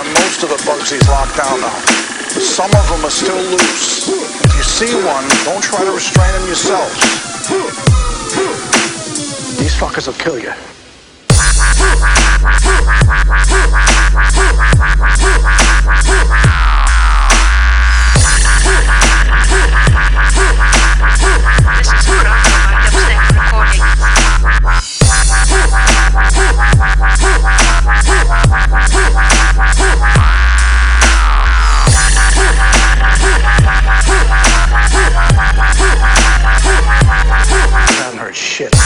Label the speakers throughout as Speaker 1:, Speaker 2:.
Speaker 1: got most of the Bugsies locked down now. But some of them are still loose. If you see one, don't try to restrain them yourselves. These fuckers will kill you. Shit.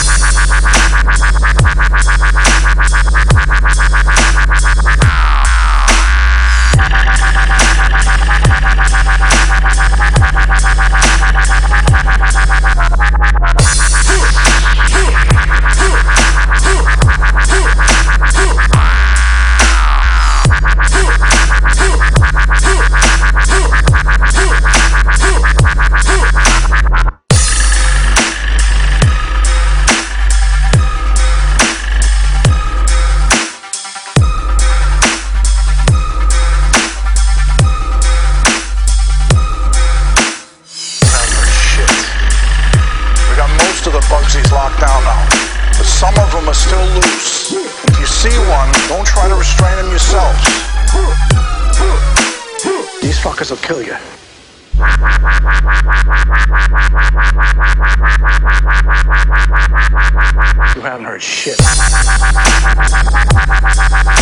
Speaker 1: The Bugsies locked down now, but some of them are still loose. If you see one, don't try to restrain them yourselves. These fuckers will kill you. You haven't heard shit.